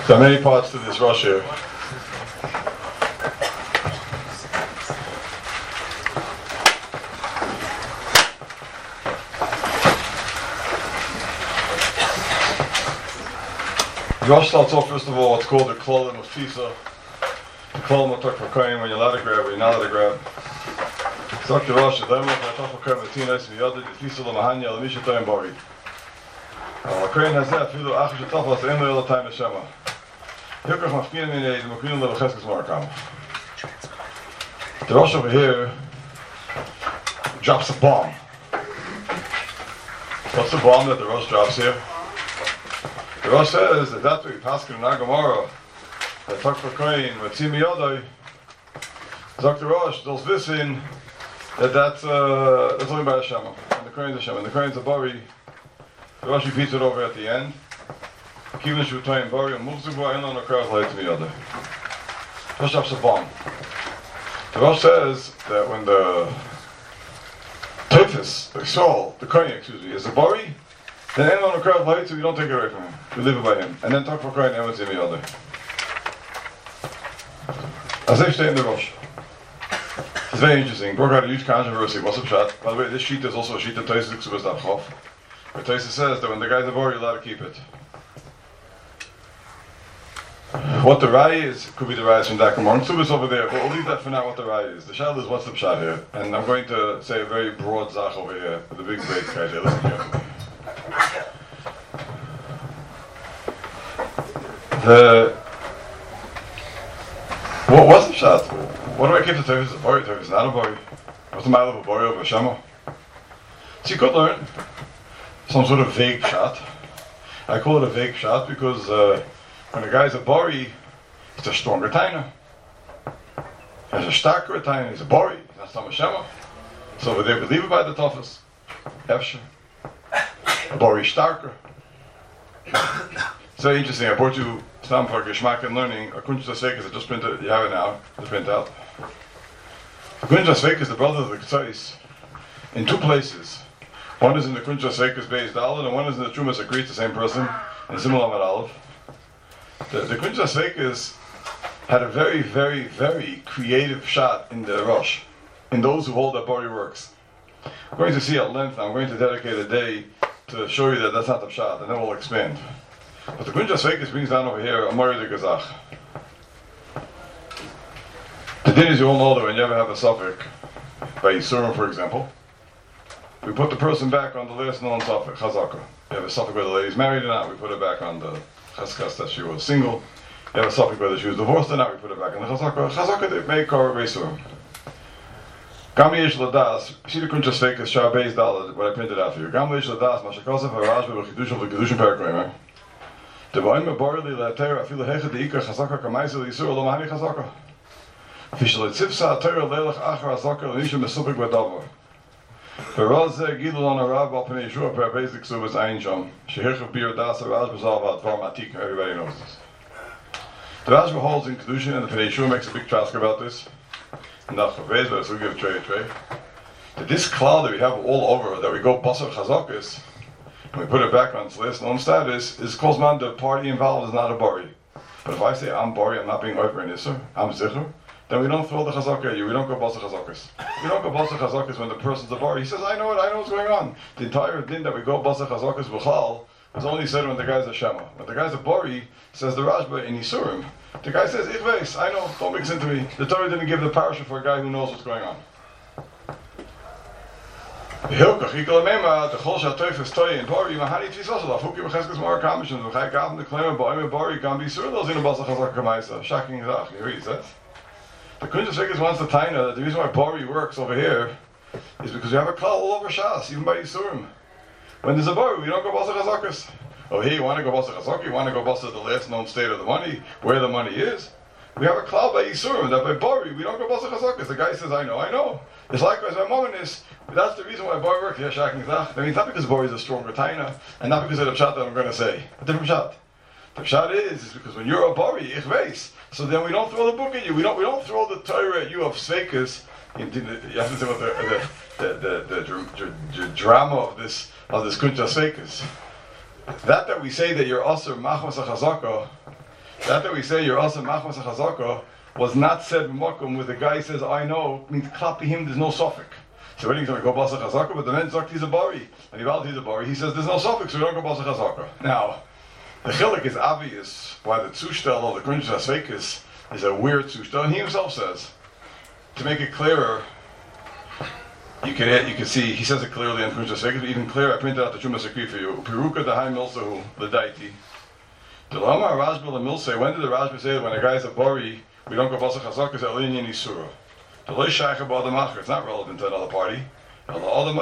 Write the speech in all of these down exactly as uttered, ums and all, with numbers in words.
There are many parts to this Rosh here. The Rosh starts off first of all what's called the Klolim of Tisa. The Klolim of Tok Vakayim, when you're allowed to grab, when you're not allowed to grab. Zok the Rosh, the Demo, the Tok Vakayim, the Tinas, the Yodah, the Tisa, the Mahanya, the Misha Toyim Bori. Vakayim has that, Filu Achish Atafas, the Endo Yodah Time Neshama. Yokach Mafkinim in the Makinim Level Cheskes Morakam. The Rosh over here drops a bomb. What's the bomb that the Rosh drops here? The Rosh says that that's what we pass in Nagamara. That Tok Vakayim, Matzimi Yodai. Zok the Rosh, those wissen that that's, uh, that's only by Hashem. And the Kohen's Hashem. And the Kohen's a Bari. The Rosh repeats it over at the end. Kivin Shutayim Bari, and moves the Bari, and on the crowd, like to me other. Rosh drops a bomb. The Rosh says that when the Typhus, the soul, the Kohen, excuse me, is a Bari, then anyone on the crowd, like to, you don't take it away from him. You leave it by him. And then talk for Kohen, and everyone's in the other. As I stay in the Rosh. It's very interesting. Broke out a huge controversy. What's up, shot? By the way, this sheet is also a sheet of Taisus Ksubas Davchov. Where Taisus says that when the guy's a Bari, you're allowed to keep it. What the Rai is, could be the Rai is from Dakamor. Ksubas over there, but we'll leave that for now what the Rai is. The shot is what's up, shot here. And I'm going to say a very broad Zach over here, with a big break right here. Listen carefully. The... What was the shot? What do I keep the Tevis? A Bari, Tevis not a Bari. What's the mile of a Bari over a Shema? So you could learn some sort of vague shot. I call it a vague shot because uh, when a guy's a Bari, it's a stronger Taina. He's a starker Taina, he's a Bari, he's not some Shema. So over there, we leave it by the toughest. Efsher. A Bari starker. It's very interesting. I brought you some for Geschmack and learning. A Kunsh Dasvek I just printed. You have it now. The print out. The Kunsh Dasvek is the brother of the Ketzais in two places. One is in the Kunsh Dasvek Beis Dalet, and one is in the Trumas Akrit, the same person, in Simul Amad Aleph. The, the Kunsh Dasvek had a very, very, very creative shot in the Rosh, in those who hold that Bari works. I'm going to see at length. I'm going to dedicate a day to show you that that's not the shot, and then we'll expand. But the Kunjas Vekas brings down over here a Mori de Gazach. The din is you all know that when you ever have a suffix, by Yisurim for example, we put the person back on the last known suffix, Chazaka. You have a suffix whether the lady's married or not, we put her back on the Chazkas that she was single. You have a suffix whether she was divorced or not, we put her back on the Chazaka. Chazaka they make her Yisurim. Gami Yesh Ladas, see the Kunjas Vekas, Shah Beis Dalet, what I printed out for you. Gami Yesh Ladas, Mashakosef, Haraj, Bechidushim, Bechidushim Parakramer. The Baim Barley Later, I feel the Hechet the Ika Chazaka Kamaisa Yisur Lomani Chazaka. Fishal Tzipsa Terra Lelach Achar Azaka Lisha Mesubik Badavar. Feraz Gilul on a Rab Alpine Shua per basic Subas Ein Sham. Shehirch Bir Das Raz Bazava Bar Matik, everybody knows this. The Rajba holds in Kedushin and the Pnei Shua makes a big task about this. Not for Vez, but we'll give a tray a tray. That this cloud that we have all over, that we go Basar Chazakas, and we put it back on its last known status, is Kozman, the party involved is not a Bari. But if I say I'm Bari, I'm not being over in Isser, I'm Zichur, then we don't throw the Chazaka at you, we don't go Basar Chazakas. We don't go Basar Chazakas when the person's a Bari. He says, I know it, I know what's going on. The entire din that we go Basar Chazakas B'chal is only said when the guy's a Shema. When the guy's a Bari, says the Rajba in Yisurim, the guy says, Ich weiß, I know, don't mix into me. The Torah didn't give the parasha for a guy who knows what's going on. Hilkach, Ikol Mema, the Chol Shatoif is Toy and Bari, Mahani Tvisosel, Fuki Mecheskes Mar Kamishan, the Chai Gavin, the Klema, Boime Bari, Gambi Surdos in the Basach Hazak Kamaisa, shocking Zach, he reads that. The Kunjas Vekas wants to Taina that the reason why Bari works over here is because we have a klal all over Shas, even by Yisurim. When there's a Bari, we don't go Basach Hazakas. Oh, hey, you want to go Basach Hazak, you want to go Basach the last known state of the money, where the money is. We have a cloud by Yisurim, that by Bari, we don't go Basach Hazakas. The guy says, I know, I know. It's likewise by Mominis. That's the reason why Bari works. Yeah, shocking Zach. That means not because Bari is a stronger Taina, and not because of the shot that I'm going to say. A different shot. The shot is, is because when you're a Bari, ich weiß. So then we don't throw the book at you. We don't we don't throw the Torah at you of Sveikas. You have to say what the the, the, the, the, the, the drama of this of this Kuncha Sveikas. That that we say that you're Aser Machmas HaChazaka, That that we say you're also machmas chazaka was not said b'makom where the guy says I know means klapi him there's no suffix. So when he's going to go basa chazaka, but the man sagt he's a bari, and he valid he's a bari. He says there's no suffix, so we don't go basa chazaka. Now, the chilik is obvious why the zustel of the kunjas asvekis is a weird zustel, and he himself says to make it clearer. You can you can see he says it clearly in kunjas asvekis, but even clearer. I printed out the chumas akri for you. Peruka dahai milsahu the daiti. The Lama Rajbal and Milsei, when did the Rajbal say that when a guy is a bari, we don't go basa chazaka, it's alinian isura? The loy shaykh about the macher, it's not relevant to another party. The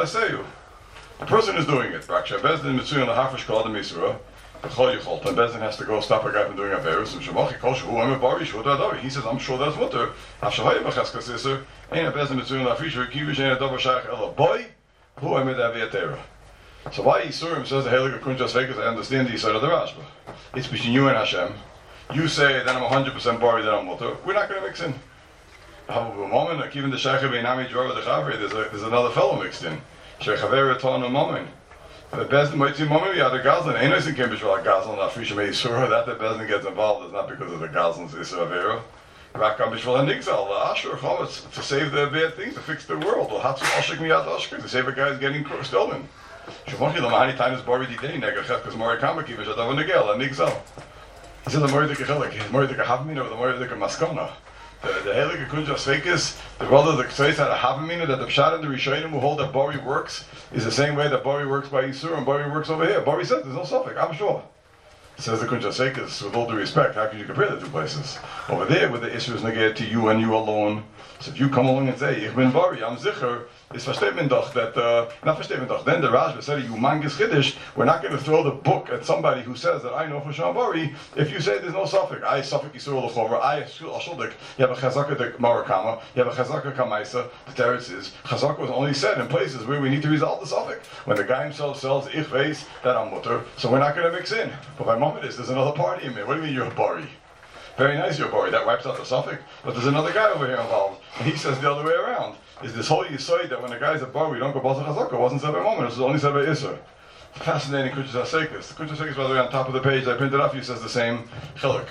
person is doing it. Raksha Bezdin Mitsuyan the Hafish called the Misura. The Chol Yichol. And Bezdin has to go stop a guy from doing Averus. And Shemachi Kol Shu I'm a bari Shu Dadari. He says I'm sure that's mutter. Hafshavay Bachaska Sister. Ain't a Bezdin Mitsuyan the Hafish Kivish ain't a Dover Shaykh Ella Boy. Who I'm a Daviatera. So why Yisurim says the Helig of Kunjas Vekas, I understand the side of the Rashba. It's between you and Hashem. You say that I'm one hundred percent bari, that I'm mutter. We're not going to mix in. Moment, like even the Shaykh Beinami Drava the Chavre, there's a, there's another fellow mixed in. Shaykh Havera Tana Moment. The Bezdin might see Moment, yeah, the Gazlan. Ain't nothing can be like Gazlan, not Frisha Meisura. That the Bezdin gets involved is not because of the Gazlan's Issa Havera. Rakam Bishval and Nixal, the Ashur Chometz, to save the bad things, to fix the world. The Hatsu Ashik Miyat Ashkur, to save a guy getting stolen. Shavachi Lamani time is Bari Didei, Negachet, because Mori Kamaki, Vishadav Nigel, and Nixal. He said the Mori Dika Chelik, the Mori Dika Havmina, the Mori Dika Maskana. The the Heilige Kunjas Vekas, the brother that says had a Havamina that the Pshat and the Rishonim who hold that Bari works is the same way that Bari works by Yisur and Bari works over here. Bari says there's no suffix, I'm sure. Says the Kunjas Vekas, with all due respect, how can you compare the two places? Over there, where the issue is negated to you and you alone. So if you come along and say, Ich bin Bari, I'm Zicher, it's versteht man doch that, uh, not versteht man doch, then the Rashba said, you mangas Chiddish, we're not going to throw the book at somebody who says that I know for Shem Bari, if you say there's no suffix. I suffix Yisur L'chorah, I Ashuldik, you have a Chazaka de Marakama, you have a Chazaka Kamaisa, the Teretz is, Chazaka was only said in places where we need to resolve the suffix. When the guy himself sells Ich Veis, that I'm mutter, so we're not going to mix in. But my moment is, there's another party in there. What do you mean you're a Bari? Very nice, you're a Bari. That wipes out the suffix. But there's another guy over here involved. And he says the other way around. Is this whole Yisoid that when a guy's a Bari, we don't go Basa Chazaka. It wasn't said by Moment. It was only said by Isser. Fascinating Kunjas HaSeikis. The Kunjas HaSeikis, by the way, on top of the page, I printed up, he says the same Chilik.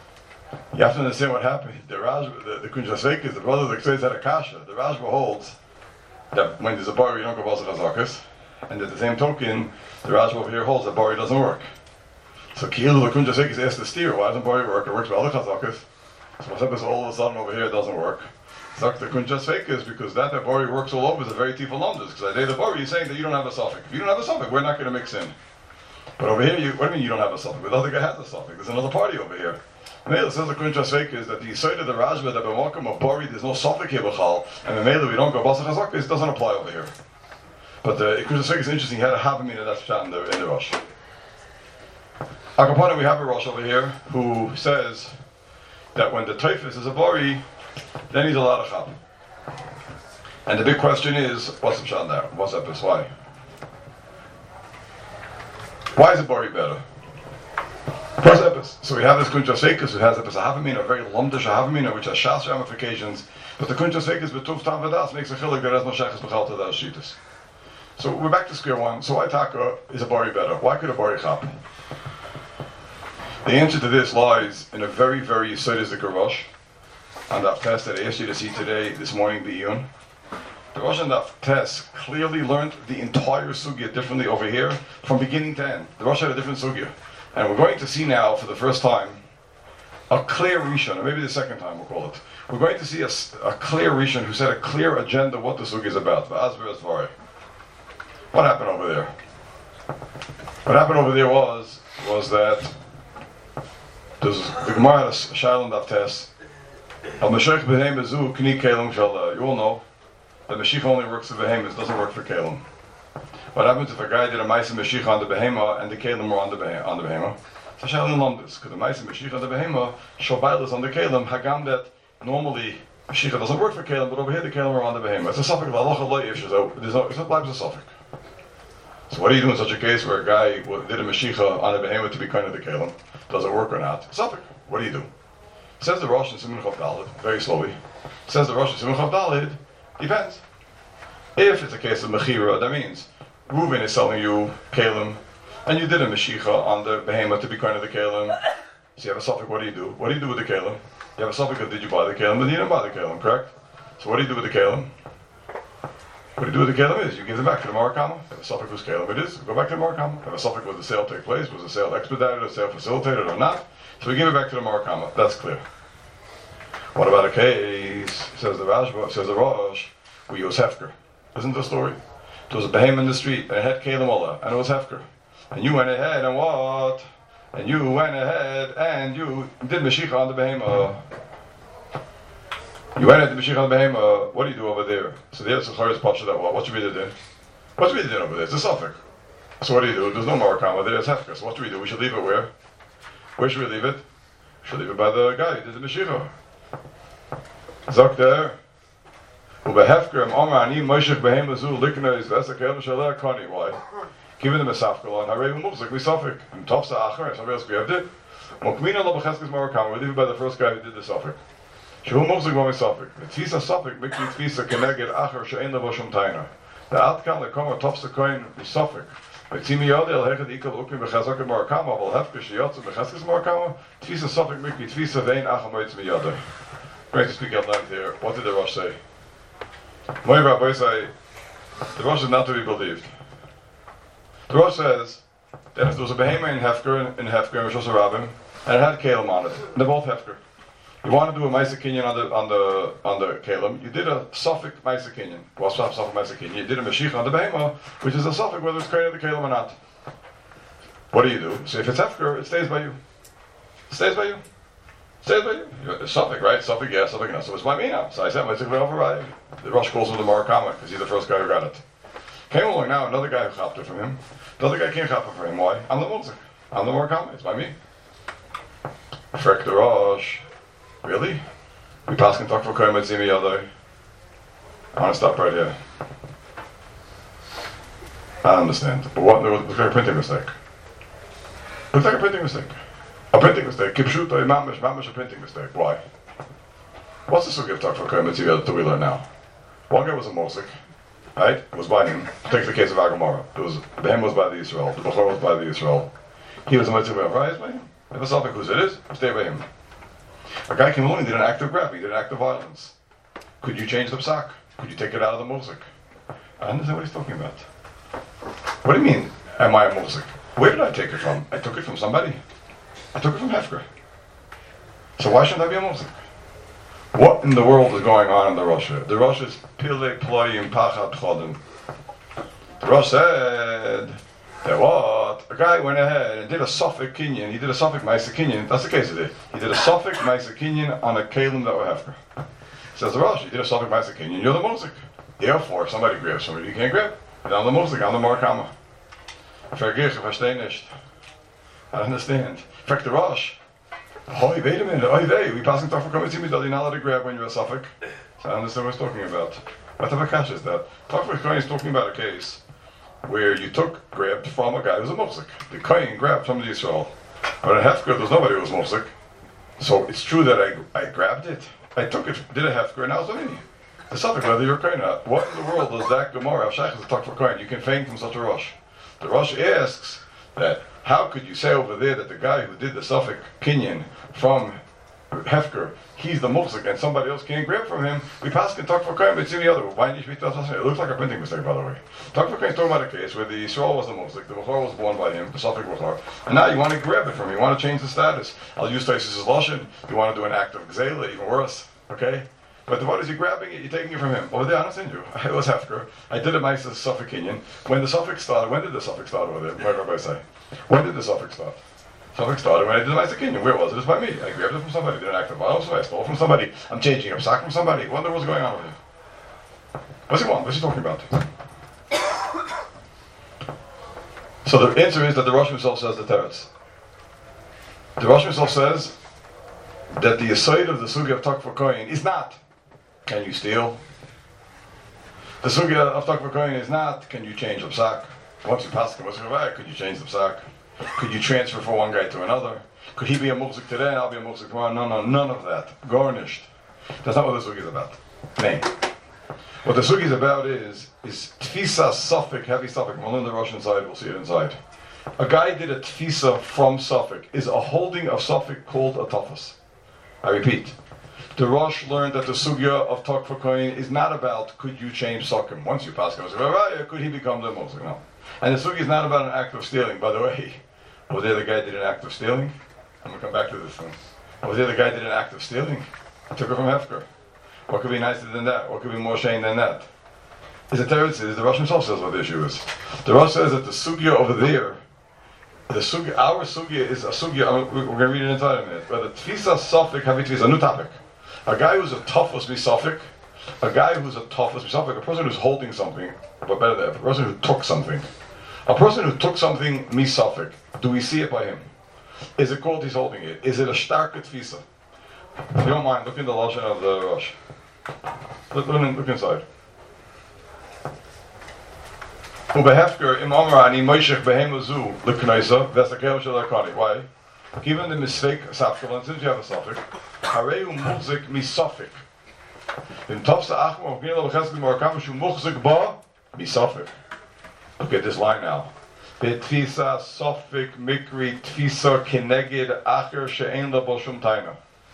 You have to understand what happened. The Rajba, the, the Kunjas HaSeikis, the brother that says that Akasha, the Rajba holds that when there's a Bari, you don't go Basa Chazakas. And at the same token, the Rajba over here holds that Bari doesn't work. So Kiel the Kunjas HaSeikis asked the steer, why doesn't Bari work? It works by other Chazakas. So what's up is all of a sudden over here it doesn't work. Zak the Kunjas HaSeikis, because that that Bari works all over is a very tiful lumdus. Because I say the Bari, you're saying that you don't have a suffix. If you don't have a suffix, we're not going to mix in. But over here, you, what do you mean you don't have a suffix? The other guy has a suffix. There's another party over here. Mela says the Kunjas HaSeikis that the side of the Rajba that b'makom of Bari, there's no suffix here b'chal, and the Mela we don't go Basa Chazaka, doesn't apply over here. But the Kunjas HaSeikis is interesting. He had a Havamina that's shot in the in the Rosh. Akapada, we have a Rosh over here who says that when the Teifis is a Bari, then he's allowed to chap. And the big question is, what's the pshat there? What's up is why? Why is a Bari better? What's up is? So we have this Kunjas HaSeikis who has a Havamina, a very lumdish Havamina, which has shas ramifications, but the Kunjas HaSeikis b'tuv tam v'das makes a chilik that has no shechus b'chal to that shitas. So we're back to square one. So why taka is a Bari better? Why could a Bari chap? The answer to this lies in a very, very Yisodizik Rosh on that test that I asked you to see today, this morning, B'iyun. The Rosh on that test clearly learned the entire sugya differently over here from beginning to end. The Rosh had a different sugya. And we're going to see now, for the first time, a clear Rishon, or maybe the second time we'll call it. We're going to see a, a clear Rishon who set a clear agenda what the sugya is about. What happened over there? What happened over there was, was that there's the Gemara has a Shailon Daf test. Al Mashiach b'nei bezu kni kelim shel. You all know that Mashiach only works for behemoths, doesn't work for kelim. What happens if a guy did a Ma'aseh Mashiach on the behemah and the kelim were on the behemah? On the behemah, so Shailon Lumdus, because the Ma'aseh Mashiach on the behemah, Shobayl is on the kelim. Hagam that normally Mashiach doesn't work for kelim, but over here the kelim are on the behemah. It's a suffix of halacha lo yifshes. So there's no, it's not like a suffix. So what do you do in such a case where a guy did a Mashiach on a behemoth to be kind of the kelim? Does it work or not? Suffix. What do you do? Says the Rosh in Siman Chav Daled, very slowly. Says the Rosh in Siman Chav Daled, depends. If it's a case of Mechira, that means Reuven is selling you Kalim, and you did a Mashiach on the behemoth to be kind of the Kalim, So you have a suffix, what do you do? What do you do with the kalim? You have a suffix of did you buy the kalim, but you didn't buy the kalim, correct? So what do you do with the kalim? What do you do with the kalim is you give them back to the Marakama. If a suffix was kalim, it is, go back to the Marakama. If a suffix was the sale take place, was the sale expedited, a sale facilitated or not, so we give it back to the Marakama. That's clear. What about a case, says the Rashba, says the Rosh, we use Hefker. Isn't the story? There was a behemoth in the street, and it had kalim Allah, and it was Hefker. And you went ahead and what? And you went ahead and you did Mashiach on the behemoth. You went into Mashiach on the behemoth. What do you do over there? So there's a Chayr's Pasha that what? What should we do then? What should we do over there? It's a suffix. So what do you do? There's no Marakama there, it's Hefker. So what should we do? We should leave it where? Where should we leave it? We should leave it by the guy who did the Mashiach. Zok there. Ubehefker am Omar ani Moshech behemoth zu likna is vesakel shaler kani. Why? Given them a safkal on Harev moves like we suffix. And Topsa Achar, somebody else grabbed it. Mokmina lo b'cheskes Marakama. We leave it by the first guy who did the suffix. Shehu moves like one suffix. The Tfisa suffix makes me Tfisa keneged Achar she'en levo shum taina. The Atkan lekomer Topsa coin is suffix. V'tzimi yodei el hechad ikal ukmi b'chezak Marakama. Vol hefker sheyotze b'cheskes Marakama. Tfisa suffix makes me Tfisa vein Achar moitz mi yodei. Great to speak out loud here. What did the Rosh say? My Rabbi say the Rosh is not to be believed. The Rosh says that if there was a behemoth in Hefker, in Hefker, in Rosh Hashanah, and it had Kalim on it, and they're both Hefker. You want to do a Maisa Kinyan on the on the on the Kalim, you did a suffix Maisa Kinyan. What's well, suffix Maisa Kinyan? You did a Mashiach on the behemoth, which is a suffix whether it's Kalim the Kalim or not. What do you do? So if it's Hefker, it stays by you. It stays by you. It stays by you. It's suffix, right? Suffix, yeah, suffix, no. So it's by me now. So I said, Maisa Kinyan override. The Rosh calls him the Marakama because he's the first guy who got it. Came along now, another guy who chopped it from him. The other guy can't chop it for him. Why? I'm the Mulzik. I'm the Marakama. It's by me. Frek the Rosh. Really? We pass can talk for Koyim and Zimi Yadai. I want to stop right here. I understand. But what? There was like a printing mistake. Looks like a printing mistake. A printing mistake. Kipshuta, mamish, mamish, a printing mistake. Why? What's the sugi of talk for Koyim and Zimi Yadai that we learn now? One guy was a Mulzik. Right? It was by him. Take the case of Agamara. It was Behem was by the Israel. The Bechor was by the Israel. He was a Mitzvah of Rise by him. If it's something whose it is, stay by him. A guy came along and did an act of grab. He did an act of violence. Could you change the psak? Could you take it out of the Mulzik? I understand what he's talking about. What do you mean, am I a Mulzik? Where did I take it from? I took it from somebody. I took it from Hefker. So why shouldn't I be a Mulzik? What in the world is going on in the Rosh? The Rosh is Pile Ployim Pachad Chodim. The Rosh said that what? A guy went ahead and did a Suffolk Kinyan. He did a Suffolk Maisa Kinyan. That's the case of it. He did a Suffolk Maisa Kinyan on a Kalim that were Hefker. Says the Rosh, he did a Suffolk Maisa Kinyan. You're the Mulzik. Therefore, if somebody grabs somebody, you can't grab. And I'm the Mulzik. I'm the Marakama. Vergich, versteh nicht. I understand. Frek the Rosh. Oh, wait a minute. Oh, wait. We passing talk for coming to me. You're not allowed to grab when you're a suffix. So I understand what he's talking about. What type of cash is that? Talk for Kohen is talking about a case where you took, grabbed from a guy who was a Mufsik. The Kohen grabbed from the Yisrael. But in Hefker, there's nobody who was Mufsik. So it's true that I I grabbed it. I took it, did a Hefker, and now it's me. The suffix, whether you're Kohen or not. What in the world does that Gemara of Shach talk for Kohen? You can feign from such a Rosh. The Rosh asks that how could you say over there that the guy who did the Suffolk Kinyan from Hefker, he's the Mulzik and somebody else can't grab from him? We pass can talk for Kohen, but it's in the other. Why didn't you speak to us? It looks like a printing mistake, by the way. Talk for Kohen is talking about a case where the Yisrael was the Mulzik, the Bechor was born by him, the Suffolk Bechor, and now you want to grab it from him, you want to change the status. I'll use Taisus' Lashon, you want to do an act of Gzela, even worse, okay? But what is he grabbing it? You're taking it from him. Over there, I don't send you. It was Hefker. I did a nice Suffolk Kinyan. When the Suffolk started, when did the Suffolk start over there? What did everybody say? When did the Suffolk start? Suffolk started when I did the nice Kinyan. Where was it? It was by me. I grabbed it from somebody. I did an act of violence. I stole it from somebody. I'm changing a sack from somebody. What in the world's going on over here? What's he want? What's he talking about? So the answer is that the Rosh himself says the Teretz. The Rosh himself says that the aside of the Sugi of Tok for Kohen is not, can you steal? The Sugi of Tok for Kohen is not, can you change the psak? Once you pass the Moshe, could you change the psak? Could you transfer from one guy to another? Could he be a Mulzik today and I'll be a Mulzik tomorrow? No, no, none of that. Garnished. That's not what the Sugi is about. Nay. What the Sugi is about is, is Tfisa Suffolk, heavy Suffolk. We'll learn the Russian side, we'll see it inside. A guy did a tfisa from Suffolk. Is a holding of Suffolk called a tafas? I repeat. The Rosh learned that the sugya of Tok for Kohen is not about could you change Sukkim. Once you pass Kohen, could he become the Mosek? No. And the sugya is not about an act of stealing. By the way, was there the guy did an act of stealing? I'm going to come back to this one. Was there the guy did an act of stealing? I took it from Hefker. What could be nicer than that? What could be more shame than that? Is it Teretz? Is the Rosh himself says what the issue is. The Rosh says that the sugya over there, the sugya, our sugya is a sugya, I mean, we're going to read it inside a minute, but the tfisa sofik havi tfisa, a new topic. A guy who's a toughest misofik, a guy who's a toughest misofik, a person who's holding something, but better than that, a person who took something. A person who took something misofik, do we see it by him? Is it called he's holding it? Is it a stark tfisa? If you don't mind, look in the lashon of the Rosh. Look, look, look inside. Ubehefker im Amra ani moishech behemuzu lekneisa vesakel shel akani. Why? Given the mistake sapshel, since you have a suffix, hareu muzik misofik. In tofsa achmo gnilo b'chesed morakam shu muzik ba misofik. Look at this line now. Betfisa sofik mikri tfisa keneged acher she'en labo shum taina.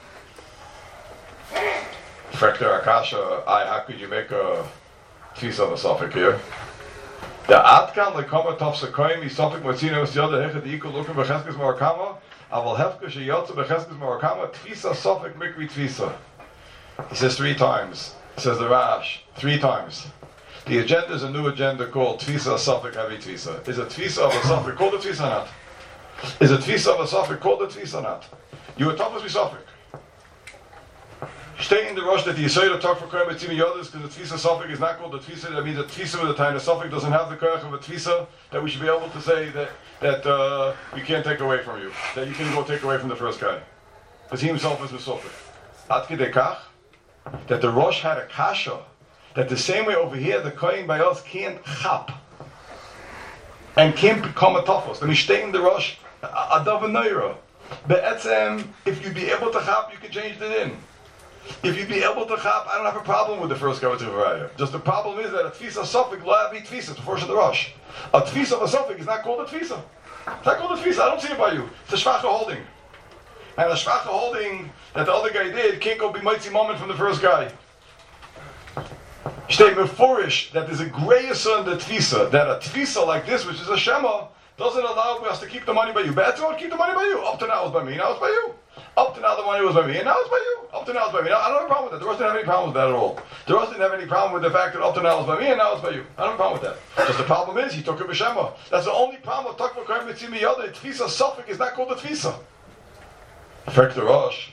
Frekter Akasha, I, how could you make a tfisa of a suffix here? The atkan lekoma tofsa koim misofik motzino is the other hechet the equal looking b'cheskes morakama. Aval hefka sheyotza b'cheskes morakama tfisa sofik mikri tfisa. He says three times. He says the Rash three times. The agenda is a new agenda called tfisa sofik havi tfisa. Is a tfisa of a sofik called a tfisa or not? Is a tfisa of a sofik called a tfisa or not? You are tough as misofik. Stay in the rush that the Yisrael talk for Kohen Betzimi Yodas because the Tfisa Sofik is not called the Tfisa. That means the Tfisa with the time the Sofik doesn't have the Kohen of a Tfisa that we should be able to say that that uh, we can't take away from you. That you can go take away from the first guy. Because he himself is the Sofik. Ad Kidei Kach, that the Rosh had a Kasha, that the same way over here the Kohen by us can't chap and can't become a Tafos. Let me stay in the Rosh, Adav Neira. Be'etzem, if you'd be able to chap, you can change the din. If you'd be able to chap, I don't have a problem with the first guy with the Varaya. Just the problem is that a tfisa suffix la be tfisa before the rush. A tfisa of a suffix is not called a tfisa. It's not called a tfisa. I don't see it by you. It's a shvacha holding, and a shvacha holding that the other guy did can't go be mighty moment from the first guy. Statement fourish that there's a grayer in the tfisa that a tfisa like this, which is a shema, doesn't allow us to keep the money by you. Bad to keep the money by you. Up to now it's by me. Now it's by you. Up to now the money was by me, and now it's by you. Up to now it's by me. Now, I don't have a problem with that. The Rosh didn't have any problem with that at all. The Rosh didn't have any problem with the fact that up to now it's by me, and now it's by you. I don't have a problem with that. Just the problem is, he took a b'shema. That's the only problem with Takva Kohen Mitzimi Yoda. Tfisa Suffolk is not called a Tfisa. Frek the Rosh.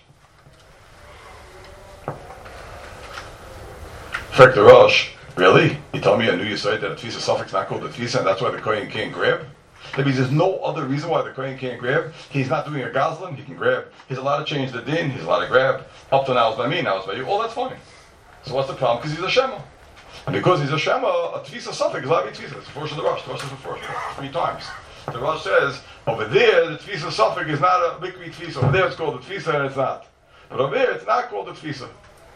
Frek the Rosh. Really? You told me I knew you said that a Tfisa Suffolk is not called a Tfisa, and that's why the Kohen can't grab? That means there's no other reason why the Kohen can't grab. He's not doing a Goslin, he can grab. He's allowed to change the din, he's allowed to grab. Up to now it's by me, now it's by you. Oh, that's fine. So what's the problem? Because he's a Shema. And because he's a Shema, a Tfisa Suffolk is allowed to be Tfisa. It's the first of the Rosh. The Rosh is the first. Three times. The Rosh says, over there, the Tfisa Suffolk is not a Bikri Tfisa. Over there it's called a Tfisa and it's not. But over there it's not called a Tfisa.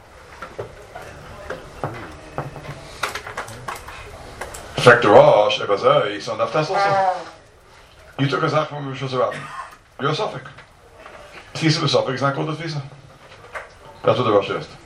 Frek the Rosh, Ebazai, so Naftas also. You took a Zach from Rosh Hashanah. You're a Suffolk. Tfisa of Suffolk is not called a Tfisa. That's what the Rosh says.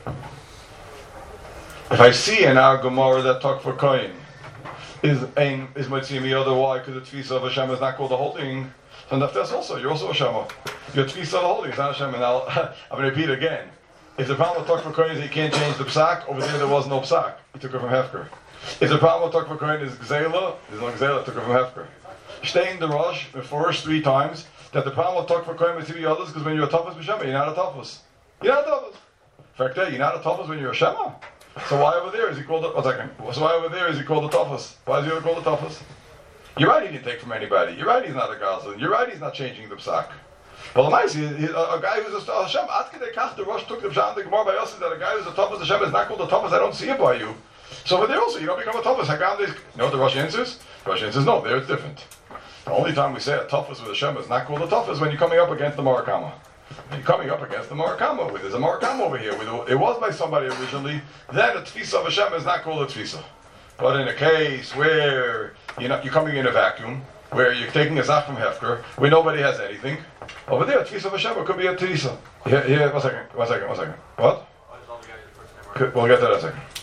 If I see in our Gemara that talk for Kohen is ein is Motzimi other why because the Tfisa of Hashem is not called a holding, then that's also you're also a Shema. Your Tfisa of the holding is not a Shema. Now I'm going to repeat again. If the problem with talk for Kohen is he can't change the psak, over there there was no psak. He took it from Hefker. If the problem with talk for Kohen is Gzela, there's no Gzela. Took it from Hefker. Stay in the Rosh the first three times that the problem with talk for Kohen is to be others because when you're a toughest b'Shema, you're not a toughest. You're not a toughest. In fact, you're not a toughest when you're a Shema. So why over there is he called a one second? So why over there is he called a toughest? Why is he called a toughest? You're right, he didn't take from anybody. You're right, he's not a Goslin. You're right, he's not changing the psak. But nice, he, he, a, a guy who's a Hashem, Atkei Kach, the Rosh took the Pshat, the Gemara by us that a guy who's a toughest Hashem is not called a toughest. I don't see it by you. So over there also, you don't become a toughest. You know what the Rosh answers? The Rosh answers no. There it's different. The only time we say a toughest with Hashem is not called a toughest is when you're coming up against the Murakama. When you're coming up against the Murakama, there's a Murakama over here. It was by somebody originally. Then a Tfisa of Hashem is not called a Tfisa. But in a case where you're, not, you're coming in a vacuum, where you're taking a zach from Hefker, where nobody has anything. Over there, Tvisa of Hashem could be a Tvisa. Here, here, one second, one second, one second. What? Could, we'll get to that in a second.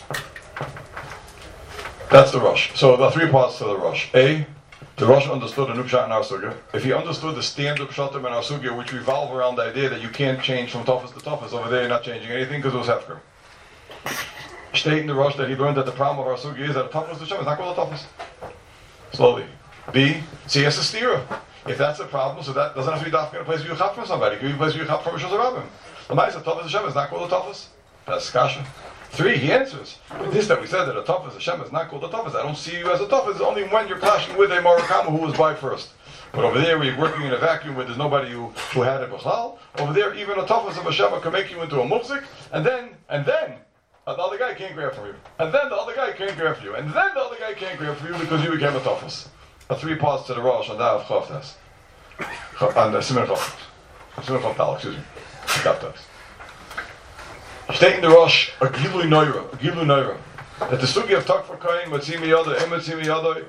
That's the Rosh. So the three parts to the Rosh. A, the Rosh understood a new pshat in our sugya. If he understood the standard pshatim in our sugya, which revolve around the idea that you can't change from toughest to toughest, over there you're not changing anything because it was Hefker. State in the Rosh that he learned that the problem of our sugya is that the toughest Hashem is not called the toughest. Slowly. B, see as a stira. If that's a problem, so that doesn't have to be dafka in a place where you chap from somebody. It can be a place where you chap from Rosh Hashanah. The Ma'aseh toughest Hashem is not called the toughest. That's kasha. Three, he answers. With this that we said that a toughest Hashem is not called the toughest. I don't see you as a toughest. It's only when you're clashing with a Marakama who was by first. But over there, where you're working in a vacuum where there's nobody who, who had it b'chlal, over there, even a toughest of Hashem can make you into a mufzik, and then, and then, the other guy can't grab from you. And then the other guy can't grab from you. And then the other guy can't grab from you because you became a toughest. The three parts to the Rosh on Da'av Chavtas. On the Simen Chavtas. Simen Chavtal, excuse me. Chavtas. Steht in the Rosh, a Gilui Neura, a Gilui Neura. That the Sugi of Tak for Kohen, Matzimi Yadoi, Ematzimi Yadoi,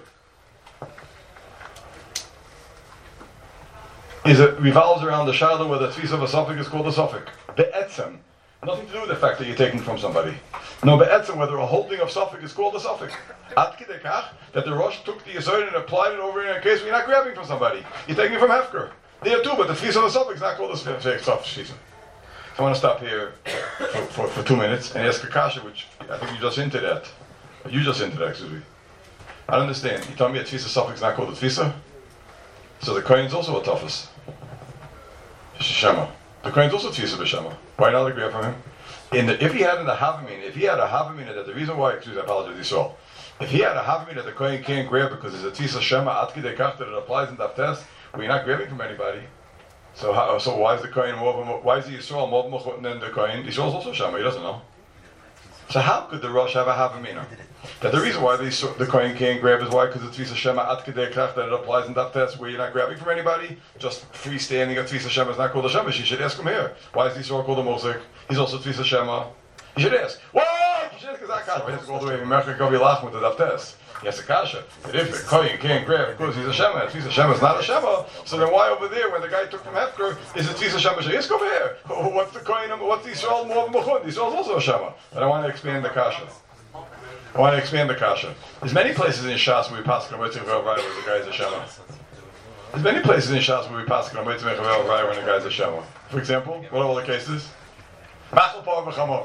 is it revolves around the shadow where the Tfisa of a suffix is called a suffix. Be'etzem. Nothing to do with the fact that you're taking from somebody. No, be'etzem, whether a holding of suffix is called a suffix. Ad kidekach, that the Rosh took the Yisod and applied it over in a case where you're not grabbing from somebody. You're taking it from Hefker. There too, but the Tfisa of a suffix is not called a suffix. I want to stop here for, for, for two minutes and ask a kasha, which I think you just hinted at. You just hinted at, excuse me. I don't understand. You told me a tfisa suffix is not called a tfisa? So the Kohen is also a toughest. Shema. The Kohen is also tfisa b'shema. Why not agree from him? In the, if he had in the Havamina, if he had a Havamina that the reason why, excuse me, I apologize, Yisrael. If he had a Havamina that the Kohen can't grab because it's a tfisa shema, atki dekach, that it applies in that test, where you're not grabbing from anybody. So how, so why is the Kohen more, why is the Yisrael more mechutin than the Kohen? Yisrael is also Shema, he doesn't know. So how could the Rosh have a Havamina? That the reason why the, the Kohen can't grab is why? Because it's Tvisa Shema Ad Kedei Krach, that it applies in that test where you're not grabbing from anybody. Just freestanding a Tvisa Shema is not called a Shema. You should ask him here. Why is the Yisrael called a Mosek? He's also Tvisa Shema. You should ask. What? You should ask because I can't. He has to go all the way from Mechak Gavi Lachman to that test. Yes, a kasha. But if the Kohen can't grab because he's a Shema, if he's a Shema is not a Shema, so then why over there when the guy took from Hefker is it Tvisa Shema? Yes, over here. What's the Kohen? What's the Yisrael more of Mechun? Yisrael is also a Shema. But I want to expand the kasha. I want to expand the kasha. There's many places in Shas where we pass on Motzei Chavel Raya where the guy is a Shema. There's many places in Shas where we pass on Motzei Chavel Raya when the guy is a Shema. For example, what are all the cases? Machal Parah v'Chamor.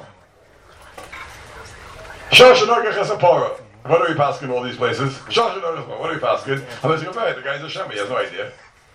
Shosh Norgach Esapora. What are we passing in all these places? Shosh Norgach. What are we passing? I'm going to say, the guy's a Shema. He has no idea.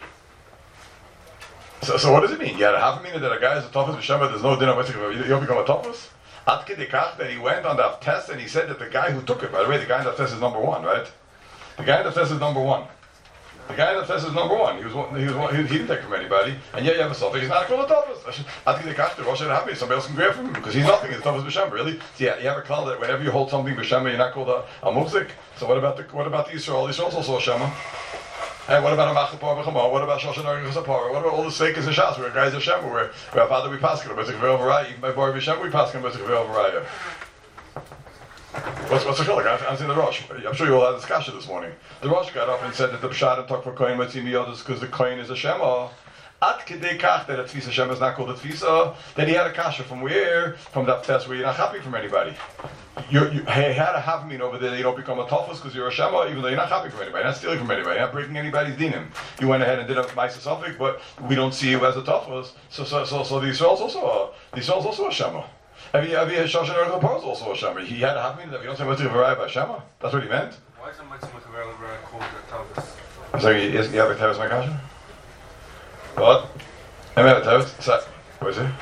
So, so what does it mean? You had a half a minute that a guy is a toughest with Shema. There's no dinner. You don't become a toughest. Ad Kedekach, that he went on that test and he said that the guy who took it, by the way, the guy in that test is number one, right? The guy in the test is number one. The guy in the test is number one. He was he was he, he didn't take from anybody, and yet you have a suffix. He's not called a toughest. Ad Kedekach, the Rosh Hashanah, somebody else can grab from him because he's nothing. He's toughest b'Shem, really. So yeah, you have a call that whenever you hold something b'Shem, you're not called a, a mufzik. So what about the what about the Yisrael? Yisrael's also a Shema. And what about a Machal Parah v'Chamor? What about Shosh Norgach Esapora? What about all the Seikas and Shas where a guy's a Shema, where where Father we pass him, Motzei Chavel Raya, even by Bar B'Shem we pass him, Motzei Chavel Raya. What's what's the chiluk? I'm saying the Rosh. I'm sure you all had this kasha this morning. The Rosh got up and said that the Pshat and talk for Kohen Motzei Miyad is because the Kohen is a Shema. Ad Kedei Kach, that a Tfisa Shema is not called a Tfisa. Then he had a kasha from where? From that test where you're not happy from anybody. You're, you he had a havmin over there that you don't become a toughest because you're a Shema, even though you're not happy from anybody, you're not stealing from anybody, you're not breaking anybody's dinim. You went ahead and did a Ma'aseh Safek, but we don't see you as a toughest. So, so, so, so the Yisrael's also a the Yisrael's also a Shema. Have you, have you Shosh Norgach Esapora is also a Shema? He had a havmin that we don't say Motzei Chavel Raya by Shema. That's what he meant. Why is it Motzei Chavel Raya called a toughest? So you, you have a tevis my kasha? What? I have a tevis. So, what is it?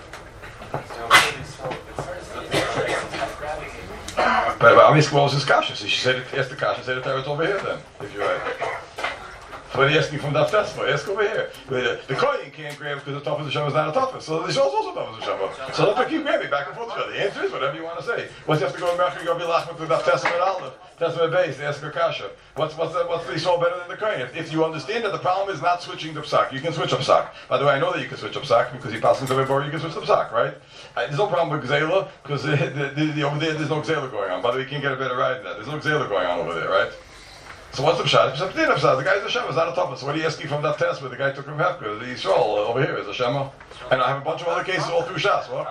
But I'm asking what was his kasha. So she said, it, ask the kasha, say the tevis over here then, if you're right. So what are you asking from that test for? Ask over here. The, the Kohen can't grab because the toughest of Shema is not a toughest. So the Yisrael is also toughest of Shema. So let's keep grabbing back and forth. The answer is whatever you want to say. Once you have to go back and go be lachman to that testament Aleph, testament base, ask a kasha. What's what's the, what's the Yisrael better than the Kohen? If, if you understand that the problem is not switching the psak, you can switch up psak. By the way, I know that you can switch up psak because he passes the way you can switch the psak, right? Uh, there's no problem with gzela because the, the, the, the, over there there's no gzela going on. By the way, you can't get a better ride than that. There's no gzela going on over there, right? So what's the pshat? The pshat. The guy's a shema. It's not a toughest. So what are you asking from that test where the guy took from Hefker? The Yisrael over here is a shema. And I have a bunch of other cases all through Shas. What?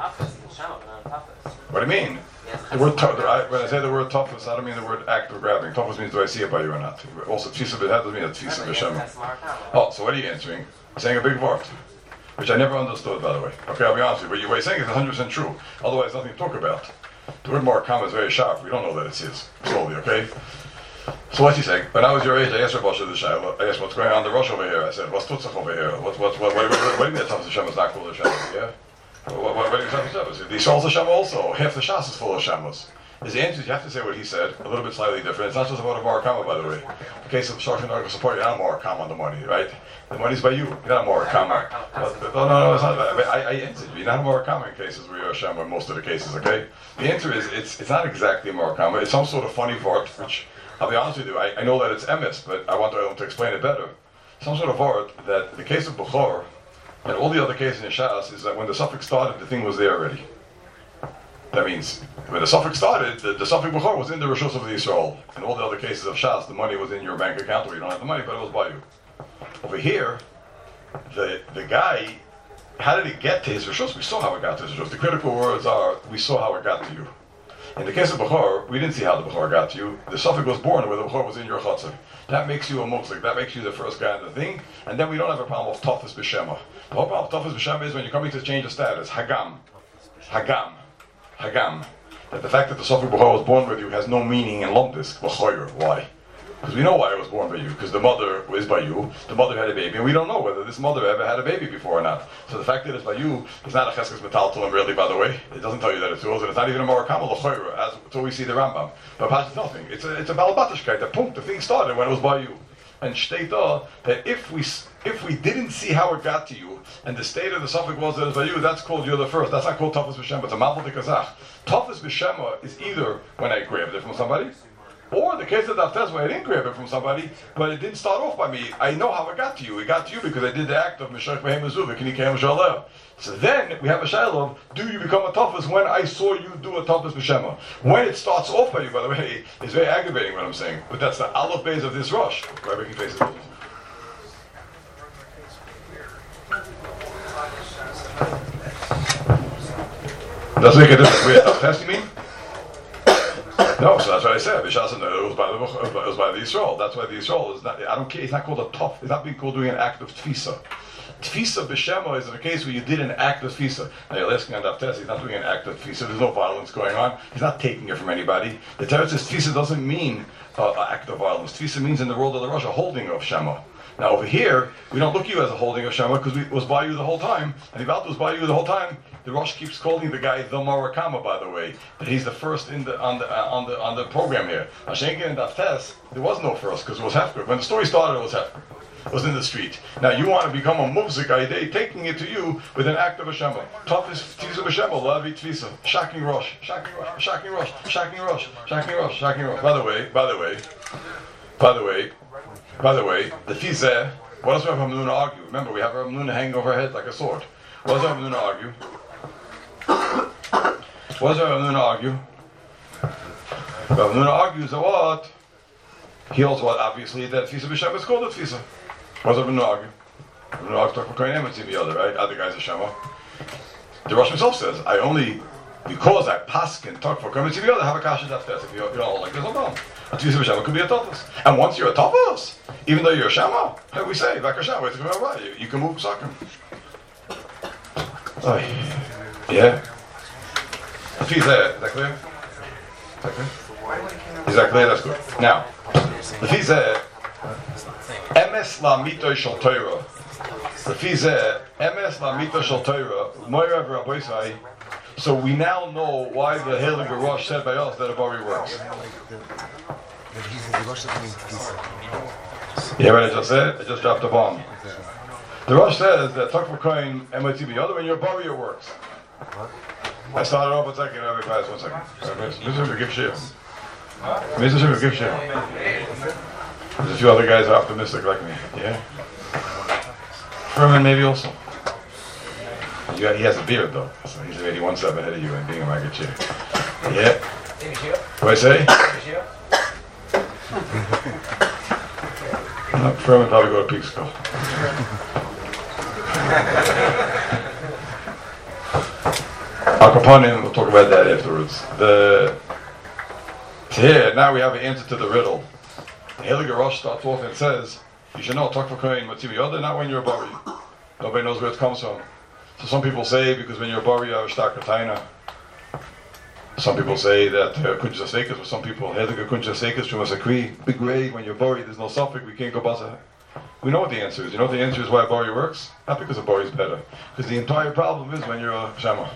What do you mean? The word tough, when I say the word toughest, I don't mean the word act of grabbing. Toughest means do I see it by you or not. Also, tfisa b'head doesn't mean a tfisa b'shema. Oh, so what are you answering? You're saying a big word, which I never understood, by the way. Okay, I'll be honest with you. What you're saying is one hundred percent true. Otherwise, nothing to talk about. The word marakam is very sharp. We don't know that it's his. Slowly, okay? So what's he saying? When I was your age, I asked Rabbi the Shaila, I asked what's going on in the Rosh over here. I said, what's tutzach over here? What, what, what, what, what, what do you mean the toughest Hashem is not full of Hashem? Yeah? What, what, what do you mean the Hashem? The Yisrael's Hashem also. Half the Shas is full of Hashemas. His answer is you have to say what he said, a little bit slightly different. It's not just about a Marakama, by the way. In the case of Shoshan Argo support, you're not a Marakama on the money, right? The money's by you. You're not a Marakama. No, no, no, it's not. I, I answered you. You're not a Marakama in cases where you're Hashem, in most of the cases, okay? The answer is it's it's not exactly a Marakama. It's some sort of funny word, which, I'll be honest with you, I, I know that it's emes, but I want to, to explain it better. Some sort of word that the case of Bukhar and all the other cases in Shas is that when the suffix started, the thing was there already. That means when the suffix started, the, the suffix Bukhar was in the Rishus of the Yisrael. In all the other cases of Shas, the money was in your bank account where you don't have the money, but it was by you. Over here, the the guy, how did he get to his Rishus? We saw how it got to his Rishus. The critical words are, we saw how it got to you. In the case of Bukhar, we didn't see how the Bukhar got to you. The suffix was born where the Bukhar was in your chutzah. That makes you a mutzik. That makes you the first guy in the thing. And then we don't have a problem of toughest b'shema. The whole problem of toughest b'shema is when you're coming to change the status. Hagam. Hagam. Hagam. That the fact that the suffix Bukhar was born with you has no meaning in Lomdisk. B'choyer. Why? Because we know why it was born by you. Because the mother is by you. The mother had a baby. And we don't know whether this mother ever had a baby before or not. So the fact that it's by you is not a cheskes metaltalum really, by the way. It doesn't tell you that it's yours. And it's not even a morakam l'choyer, as until we see the Rambam. But Pash is nothing. It's a, it's a balabatishkeit. The punk, the thing started when it was by you. And shteita, that if we if we didn't see how it got to you, and the state of the suffix was that it's by you, that's called you're the first. That's not called Tafas B'Shema, it's a Malbal de Kazach. Tafas B'Shema is either when I grabbed it from somebody, or the case of Daftes where I didn't grab it from somebody, but it didn't start off by me. I know how it got to you. It got to you because I did the act of Meshach Behem Azuv, K'nikayim Shaleh. So then we have a Shiloh, do you become a Tafas when I saw you do a Tafas B'Shema? When it starts off by you, by the way, it's very aggravating what I'm saying, but that's the Aleph base of this rush. Right, making faces. Doesn't make a difference. Wait, Daftes you mean? No, so that's what I said. B'Shas, no, it was by the it was by the Yisrael. That's why the Yisrael is not. I don't care. It's not called a tough. It's not being called doing an act of tfisa. Tfisa b'shema is in a case where you did an act of tfisa. Now you're asking on Daftes, he's not doing an act of tfisa. There's no violence going on. He's not taking it from anybody. The Torah says tfisa doesn't mean uh, an act of violence. Tfisa means in the world of the Rosh a holding of Shema. Now over here, we don't look at you as a holding of Shema because it was by you the whole time, and if Alt was by you the whole time, the Rosh keeps calling the guy the Marakama, by the way, that he's the first in the on the uh, on the on the program here. Hashenkin and Daftes, there was no first because it was Hefker. When the story started, it was Hefker. It was in the street. Now you want to become a muvzik idea, taking it to you with an act of a Shema. Toughest tfisa b'Shema, lavi tfisa, shocking Rosh, shocking Rosh, shocking Rosh, shocking Rosh, shocking Rosh, shocking Rosh. By the way, by the way, by the way. By the way, the Fizeh, what does Rav Hamnuna argue? Remember, we have Rav Hamnuna hanging over our head like a sword. What does Rav Hamnuna argue? What does Rav Hamnuna argue? Rav Hamnuna argues that what? He also, what, obviously, that Tfisa B'Shem is called a Tfisa. What does Rav Hamnuna argue? Rav Hamnuna argues talk for Kohen Emet the other, right? Other guys are Shema. The Rosh himself says, I only, because I paskin talk for Kohen Emet the other, have a kasha Daftes. If you don't hold like this, no problem. A Tfisa B'Shema could be a Tafas. And once you're a Tafas, even though you're a Shema, how do we say, back a Shema, you, you can move Sakim. Oh, yeah. If he's there, is that clear? Is that clear? Is that clear? That's good. Now, if he's there, Emes la mito shel Torah. If he's there, Emes la mito shel Torah, Moira v'Rabosai. So we now know why the Heilige Rosh said by us that a Bari works. Yeah, what I just said? I just dropped a bomb. The Rosh says that Tok V'Koyin M I T B, other when your Bari works. I started off one second, every class, one second. Mister Give share. Mister Give share. There's a few other guys optimistic like me. Yeah? Furman maybe also. He has a beard though, so he's eighty-one seven ahead of you and being a maggot chair. Yeah. What do I say? No, Furman probably go to Peak School. Al Capone, we'll talk about that afterwards. The here now we have an answer to the riddle. The Heilige Rosh starts off and says, "You should know talk for Kohen Matziv Yoda, not when you're a bari. Nobody knows where it comes from." So some people say because when you're a bari you have a stark taina. Some people say that kunja sekas, but some people Heilige kunja sekas shumasakri big grade when you're bari. There's no suffix. We can't go basa. We know what the answer is. You know what the answer is why a bari works? Not because a bari is better. Because the entire problem is when you're a shema.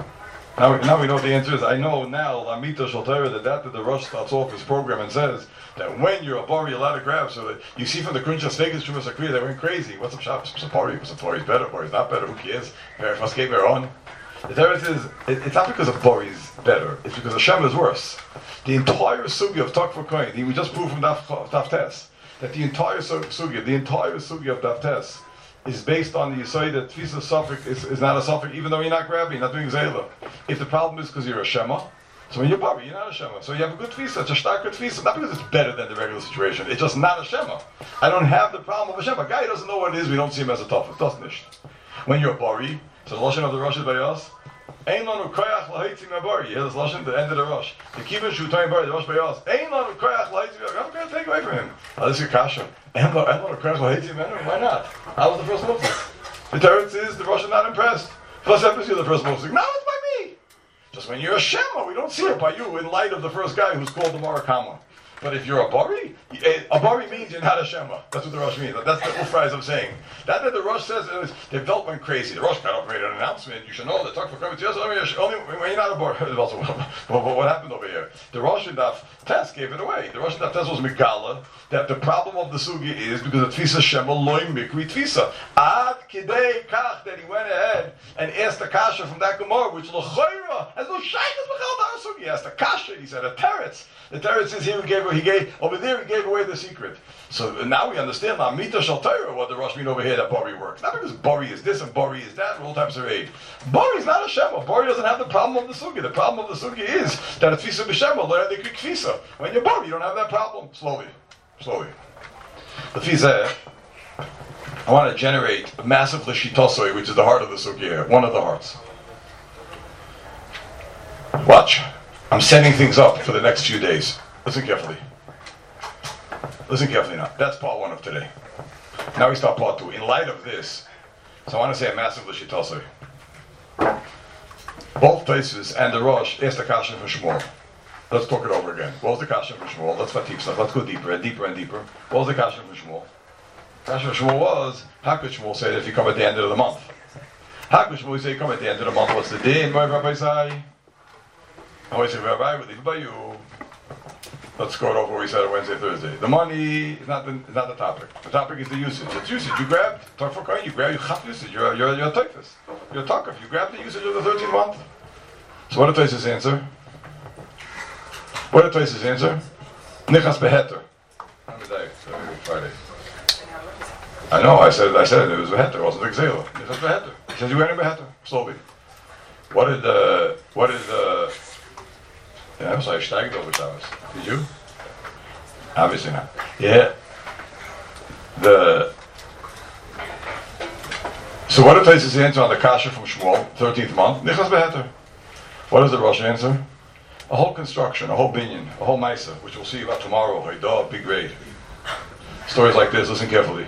Now, now we know what the answer is. I know now, Lamita Shaltera, that that the Rosh starts off his program and says that when you're a bari, you're allowed to grab. So that you see from the Kuncha Stegas Shumas Akriya, they went crazy. What's up, shop? What's a bari? What's a bari? Better? Bari's not better. Who cares? Must get their own. The Teretz is, it, it's not because a bari is better. It's because a Shem is worse. The entire sugi of Tok for Kohen, we just proved from Daf, Daf Tes, that the entire sugi, the entire sugi of Daf Tes, is based on the Yisai that Tfisa Suffolk is, is not a Suffolk, even though you're not grabbing, not doing Zayla. If the problem is because you're a Shema, so when you're Bari, you're not a Shema. So you have a good Tfisa, it's a starker Tfisa, not because it's better than the regular situation, it's just not a Shema. I don't have the problem of a Shema. A guy doesn't know what it is, we don't see him as a Tafel. That's nicht. When you're a Bari, so the Lashon of the Rosh is by us, Ein lanu koyach lahaitzim abari. Here's the Lashon, the end of the Rosh. The Kibbutz Shutayim Bari, the Rosh by us. Ein lanu koyach lahaitzim abari. I'm going to take away from him. Oh, this is your kasha. Ein lanu koyach lahaitzim abari. Why not? I was the first Muslim. The Teretz is the Rosh is not impressed. Plus, you're the first Muslim. No, it's by me. Just when you're a Shema, we don't see it by you in light of the first guy who's called the Marakama. But if you're a Bari, a Bari means you're not a Shema. That's what the Rosh means. That's the phrase I'm saying. That that the Rosh says is they've dealt went crazy. The Rosh got up made an announcement. You should know the talk for Kohen Tziyos only when you're not a Bari. But what happened over here? The Rosh and Daf Tes gave it away. The Rosh and Daf Tes was Megala that the problem of the sugi is because of Tfisa Shema loy mikri Tfisa. Ad kidei kach that he went ahead and asked the kasha from that Gemara, which l'chayra has no shaykhs b'chal dar sugi. He asked the kasha. He said a teretz. The teretz is here. He gave he gave over there. He gave away the secret. So now we understand now Mita Shal Torah what the Rosh mean over here that Bari works. Not because Bari is this and Bari is that and all types of aid. Bari is not a Shema. Bari doesn't have the problem of the sugi. The problem of the sugi is that it's Tfisa b'Shema learn the Tfisa. When you're Bari, you don't have that problem. Slowly, slowly. The Tfisa. I want to generate a massive Lashitosoi, which is the heart of the sugi here, one of the hearts. Watch. I'm setting things up for the next few days. Listen carefully. Listen carefully now. That's part one of today. Now we start part two. In light of this, so I want to say a massive Lashitosoi. Both places and the Rosh asked the Kasha for Shmuel. Let's talk it over again. What was the Kasha for Shmuel? Let's fatip stuff. Let's go deeper and deeper and deeper. What was the Kasha for Shmuel? Kasha for Shmuel was, how could Shmuel say that if you come at the end of the month? How could Shmuel say you come at the end of the month? What's the day? And Rabbi say, I say, Rabbi, we leave it by you. Let's go over what we said on Wednesday, Thursday. The money is not the, is not the topic. The topic is the usage. It's usage. You grabbed, talk for coin, you grab, you chap usage. You're, you're, you're a typhus. You're a takaf. You grab the usage of the thirteenth month. So what did Tosfos answer? What did Tosfos answer? Nichas beheter. Friday. I know, I said I said it was beheter, it wasn't exhale. Nichas beheter. He says you went in beheter, slowly. What did, uh, what did, uh, yeah, I was steigend over Shabbos. Did you? Obviously not. Yeah. The so what did Tosfos answer on the kasha from Shmuel, thirteenth month? Nichas beheter. What does the Rosh answer? A whole construction, a whole binyan, a whole maisa, which we'll see about tomorrow. Haidah, big grade. Stories like this. Listen carefully.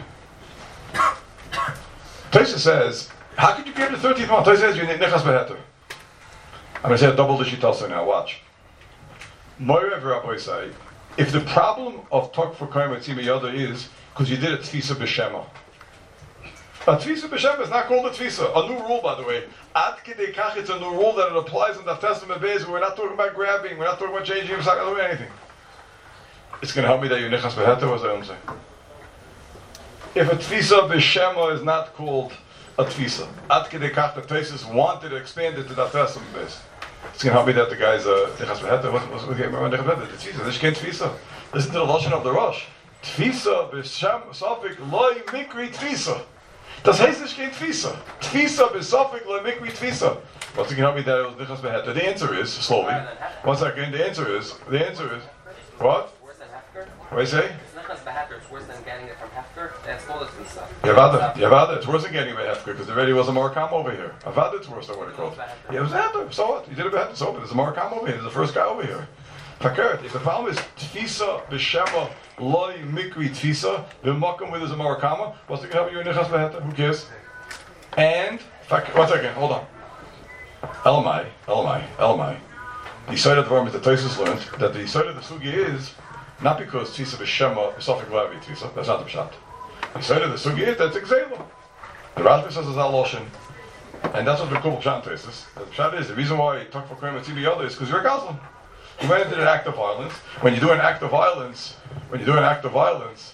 Tosfos says, how could you give the thirteenth month? Tosfos says you need nichas beheter. I'm going to say a double dishitasa now. Watch. Moirav Rabbi say, if the problem of talk for Kohen Matzima Yoda is because you did a Tfisa B'Shema. A Tfisa B'Shema is not called a Tfisa. A new rule, by the way. Ad Kidei Kach, it's a new rule that it applies in the Testament base. We're not talking about grabbing. We're not talking about changing. We're not doing anything. It's going to help me that you Nichas Beheter, what does that say? If a Tfisa B'Shema is not called a Tfisa. Ad Kidei Kach, the Tosfos wanted to expand it to the Testament base. It's going to help me that the guy's a Nichas Beheter. What's okay? Remember Nichas Beheter? The Tfisa. This can't Tfisa. Listen to the Lashon of the Rosh. Tfisa b'Shem Sofik loy mikri Tfisa. Das heißt nicht kein Tfisa. Tfisa b'Sofik loy mikri Tfisa. What's going to help me that it was Nichas Beheter? The answer is slowly. One second. The answer is the answer is what? What do you say? Beheter, it's worse than getting it from Hefker. That's called a Tvisa. Yavada, Yavada, it's worse than getting a Hefker because there already was a Morakam over here. Avada, it's worse than what it called. Yeah, it was Hefker. So what? You did a Beheter, so what? There's a Morakam over here. There's the first guy over here. Fakert, if the problem is Tvisa, B'Shema, Loi, Mikri, Tvisa, B'Makam where there's a Morakama, what's going to help you in Nichas Beheter? Who cares? And, one second, hold on. Elamai, Elamai, Elamai. The side of the Varm that Taisus learned that the side of the Sugi is not because Tvisa B'Shema is Sofik Lavi Tvisa, that's not the Pshat. The side of the Sugi is that's Exela. The Rashba says it's Al-Loshin. And that's what the Kubal Pshat Taisus. The Pshat is the reason why you talk for Kohen with T B other is because you're a Gazlan. You went into an act of violence. When you do an act of violence, when you do an act of violence,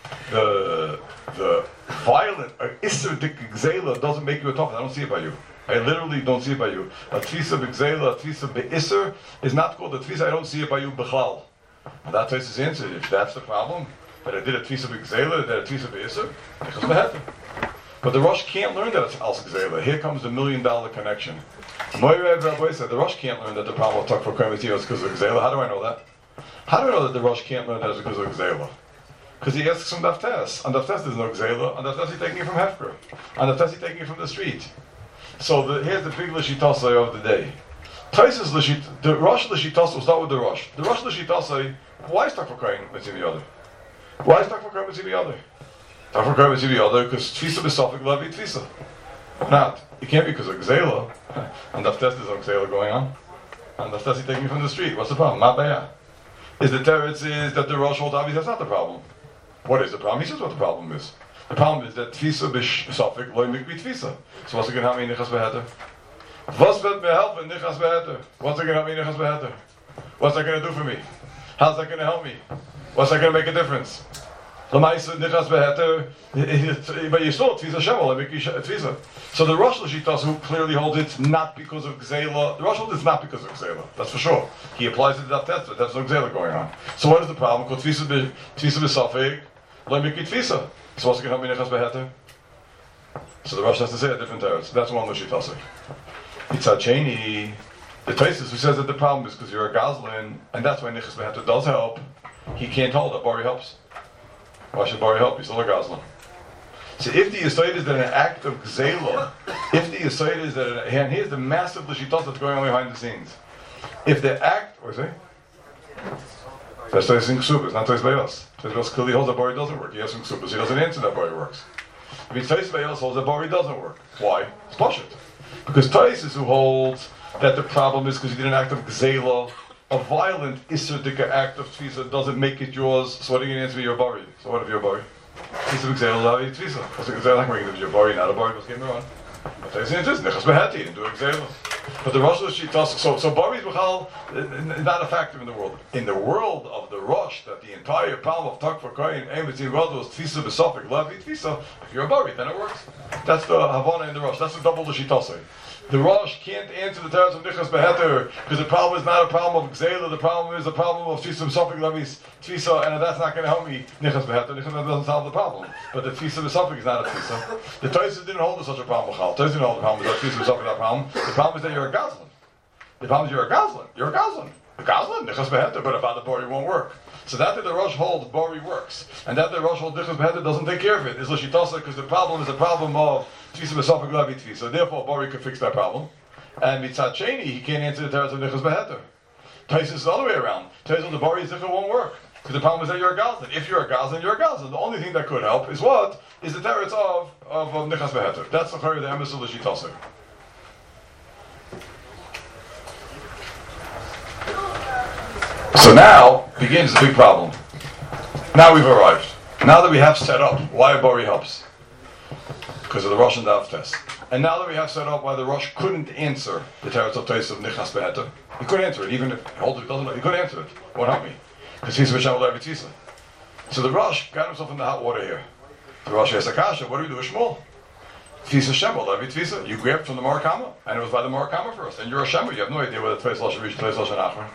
the the violent or Isser Dik Exela doesn't make you a tough. I don't see it by you. I literally don't see it by you. A Tvisa B'Gzela, a Tvisa B'Isser is not called a Tvisa. I don't see it by you B'chlal. And that's his answer. If that's the problem, that I did a Tvisa B'Gzela, that a Tvisa B'Isser, because Beheter. But the Rosh can't learn that it's Al Gzela. Here comes the million dollar connection. Moireh Rabbi said the Rosh can't learn that the problem of Tuk for Kohen is because of Gzela. How do I know that? How do I know that the Rosh can't learn that it's because of Gzela? Because he asks from Daftes. On Daftes there's no Gzela. On Daftes he's taking it from Hefker. On Daftes he's taking it from the street. So the, here's the big Lashitasa of the day. Taisus Lashit, the Rosh Lashitasa, we'll start with the Rosh. The Rosh Lashitasa, why is Tuk for Kohen Mitzvah the other? Why is Tuk for Kohen Mitzvah the other? Tuk for Kohen Mitzvah the other because Tvisa B'Sofik Levi Tvisa. Not. It can't be because of Gzela. And Daftes there's no Gzela going on. And Daftes he's taking it from the street. What's the problem? Ma'baya. Is the teretz is that the Rosh holds obvious that's not the problem. What is the problem? He says what the problem is. The problem is that Tvisa B'Sofik Loi Mikbi Tvisa. So what's it going to help me in Nichas Beheter? What's wird mir helfen in Nichas Beheter? What's it going to help me in Nichas Beheter? What's that going to do for me? How's that going to help me? What's that going to make a difference? L'maisa Nichas Beheter, but you still Tvisa Shemal Loi Mikbi Tvisa. So the Rosh L'Shitas who clearly holds it not because of Gzela. The Rosh holds it's not because of Gzela. That's for sure. He applies it to that test, but there's no Gzela going on. So what is the problem? Because Tvisa B'Sofik Loi Mikbi Tvisa. So what's going to help me Nichas Beheter? So the Rosh has to say a different teretz. That's one Lashitasa. Yitzhak Cheni, the Taisus who says that the problem is because you're a Gazlan, and that's why Nichas Beheter does help. He can't hold it. Bari helps. Why should Bari help? He's still a Gazlan. So if the Yisayid is that an act of Gzela, if the Yisayid is that, an, and here's the massive Lashitasa that's going on behind the scenes. If the act, what is it? That's Taisus in Ksubas, not Taisus Bayos. Taisus Bayos clearly holds that Bari doesn't work. He has some Ksubas. He doesn't answer that Bari works. I mean, Taisus Bayos holds that Bari doesn't work. Why? It's Pashut. Because Taisus who holds that the problem is because you did an act of Gzela, a violent Isser act of Tvisa doesn't make it yours. So what are you going to answer me? Your Bari. So what if you're Bari? Tvisa Gzela, Lavi Tvisa. What's it Gzela? I'm going to give you a Bari, not a Bari. What's getting around? But Taisus answers, Nechas Beheti, and do a Gzela. But the Rosh Lashitasa, so so Bari is not a factor in the world. In the world of the Rosh, that the entire problem of Tuk for Kohen and Mitzvah world was Tvisa B'Sofik Levi Tvisa. If you're a Bari, then it works. That's the Havana in the Rosh. That's the double Lashitasa. The Rosh can't answer the teretz of Nichas Beheter because the problem is not a problem of Gzela. The problem is a problem of Tvisa B'Sofik Levi Tvisa, and that's not going to help me Nichas Beheter. Nichas Beheter doesn't solve the problem. But the Tvisa B'Sofik is not a Tvisa. The Taisus didn't hold such a problem. Taisus didn't hold the problem. The Tvisa B'Sofik that problem. The problem is that you're a Gazlan. The problem is you're a Gazlan. You're a Gazlan. A Gazlan, Nichas Beheter, but about the Bari won't work. So that that the Rosh holds, Bari works. And that the Rosh holds Nichas Beheter doesn't take care of it. Is Lashitasa, because the problem is a problem of Tvisa B'Sofik Levi Tvisa. Therefore, Bari could fix that problem. And Mitzat Sheni, he can't answer the teretz of Nichas Beheter. Taisus is the other way around. Taisus the Bari Zichar won't work. Because the problem is that you're a Gazlan. If you're a Gazlan, you're a Gazlan. The only thing that could help is what? Is the teretz of, of, of Nichas Beheter. That's the Chari, the emes of Lashitasa. So now begins the big problem. Now we've arrived. Now that we have set up why Bari helps. Because of the Rosh and the Avtes. And now that we have set up why the Rosh couldn't answer the teretz of Taisus of Nichas Beheter, he couldn't answer it, even if hold it doesn't. He couldn't answer it. Won't help me, because he's V'Shem Levi Tvisa. So the Rosh got himself in the hot water here. The Rosh asked Akasha, "What do we do with Shmuel? Tvisa Shema Levi Tvisa. You grabbed from the Morakama, and it was by the Morakama first. And you're a Shema. You have no idea whether Taisus Lashon Rishon, Taisus Lashon Achron.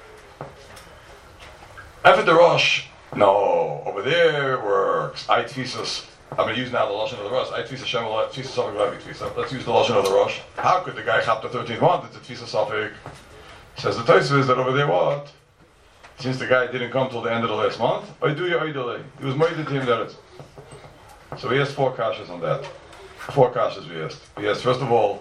After the Rosh, no, over there works. I Tvisas. I'm going to use now the Lashon of the Rosh. I Tvisa Shem, Tvisa Sofik Levi Tvisa. Let's use the Lashon of the Rosh. How could the guy chap the thirteenth month? It's a Tvisa Sofik. Says the Taisus is that over there what? since the guy didn't come till the end of the last month, I do your delay. He was moided to him that it's. So we asked four kashas on that. Four kashas we asked. We asked, first of all,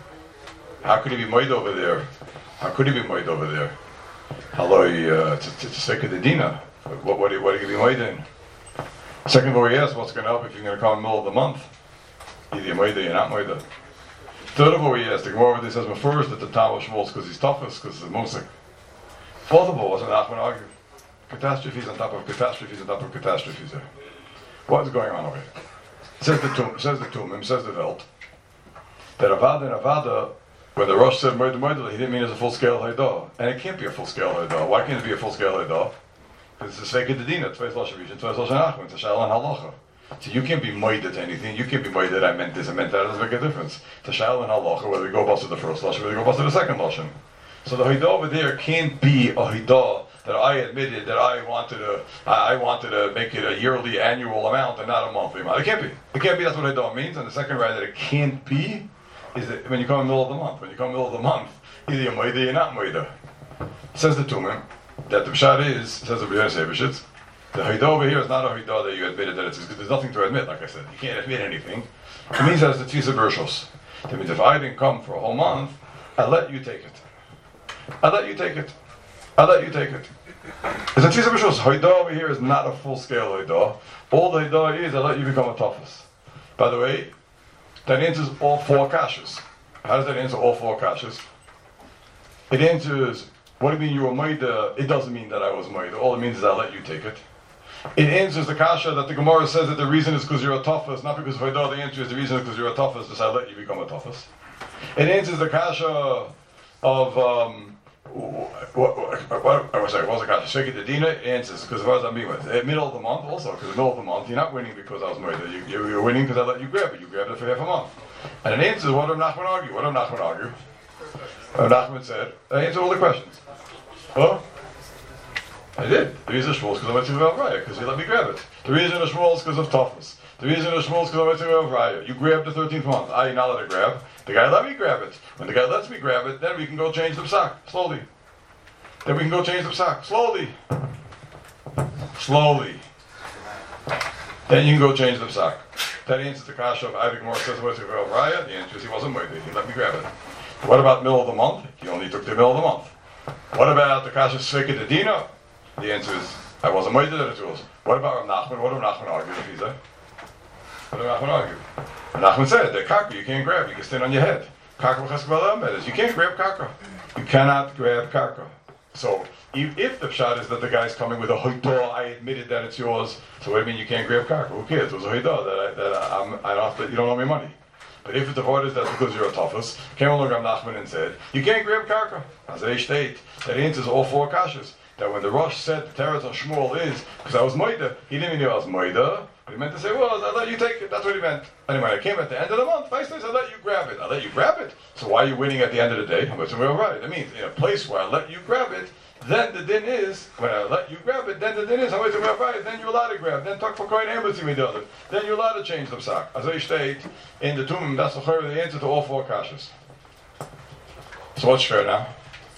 how could he be moid over there? How could he be moid over there? Hello, uh, to say the dina. What what what he be moid in? Second of all, we asked, what's going to help if you're going to come in the middle of the month? Either you're moid or you're not moid. Third of all, we asked, the Gemara over there says, first that the Tal Shmuel's because he's toughest, because he's Musik. Fourth of all, wasn't Nachman argue? Catastrophes on top of catastrophes on top of catastrophes there. What is going on over here? Says the Tum, says the Tumim, says the Welt, that Avada and Avada, when the Rosh said Moed Moed, he didn't mean as a full-scale Haidah. And it can't be a full-scale Haidah. Why can't it be a full-scale Haidah? Because it's a Sveka Dedina, Tveis Loshe Rishon, Tveis Loshe Nachman, it's a Shaila and Halacha. So you can't be moided to anything. You can't be moided, I meant this, I meant that. It doesn't make a difference. The Shaila and Halacha, whether we go bust to the first Loshe, whether we go bust to the second Loshe. So the Haidah over there can't be a Haidah that I admitted that I wanted to, I I wanted to make it a yearly, annual amount and not a monthly amount. It can't be. It can't be. That's what Haidah means. And the second right that it can't be is that when you come in the middle of the month. When you come in the middle of the month, either you're moida or you're not moida. Says the Tumim that the Pshat is, says the B'nai Seibeshitz, the Haidah over here is not a Haidah that you admitted that it's, there's nothing to admit, like I said. You can't admit anything. It means that it's the Tfisa Bershos. That means if I didn't come for a whole month, I let you take it. I let you take it. I let you take it. It's a Tfisa Bershos. Haidah over here is not a full-scale Haidah. All the Haidah is, I let you become a toughest. By the way, that answers all four kashas. How does that answer all four kashas? It answers, what do you mean you were Maida? It doesn't mean that I was Maida. All it means is I let you take it. It answers the kasha that the Gemara says that the reason is because you're a toughest, not because of Haidah. The answer is the reason is because you're a toughest, just I let you become a toughest. It answers the kasha of, um, what, what, what, I'm sorry, what was the kasha? Sheket Adina? It answers because of what I'm being with. At middle of the month also, because the middle of the month, you're not winning because I was Maida. You, you, you're winning because I let you grab it. You grabbed it for half a month. And it answers what did Nachman argue? What did Nachman argue? Rav Nachman said, I answered all the questions. Huh? I did. The reason Shmuel is because I went to Rav Raya, because he let me grab it. The reason of Shmuel is because of toughness. The reason of Shmuel is because I went to Rav Raya. You grabbed the thirteenth month. I not let it grab. The guy let me grab it. When the guy lets me grab it, then we can go change the psak. Slowly. Then we can go change the psak. Slowly. Slowly. Then you can go change the psak. That answers the kasha of Ivik Mor says what's Rav Raya. The answer is he wasn't waiting. He let me grab it. What about middle of the month? He only took the middle of the month. What about the kasha Sveka Dedina? The answer is I wasn't waiting at it was. What about Rav Nachman? What did Rav Nachman argue if he's there? What did Rav Nachman argue? Rav Nachman said that kaka you can't grab. You can stand on your head. Kaka is you can't grab kaka. You cannot grab kaka. So if the pshat is that the guy's coming with a hoidah, I admitted that it's yours. So what do you mean you can't grab kaka? Who cares? It was a hoidah that I, that I, I'm, I don't have to, you don't owe me money. But if the word is that's because you're a toughest, came along Rav Nachman and said, you can't grab karka. As a state, that answers all four kashas. That when the Rosh said the teretz on Shmuel is, because I was moida, he didn't mean I was moida. What he meant to say was, I let you take it. That's what he meant. Anyway, I came at the end of the month, I said, I let you grab it. I let you grab it. So why are you winning at the end of the day? I'm going to say, well, right. That means in a place where I let you grab it, then the din is, when I let you grab it, then the din is, I'm going to say, well, right. Then you're allowed to grab. Then talk for coin embassy with the other. Then you're allowed to change the psak. As I state, in the Tumim, that's the answer to all four kashas. So what's fair now?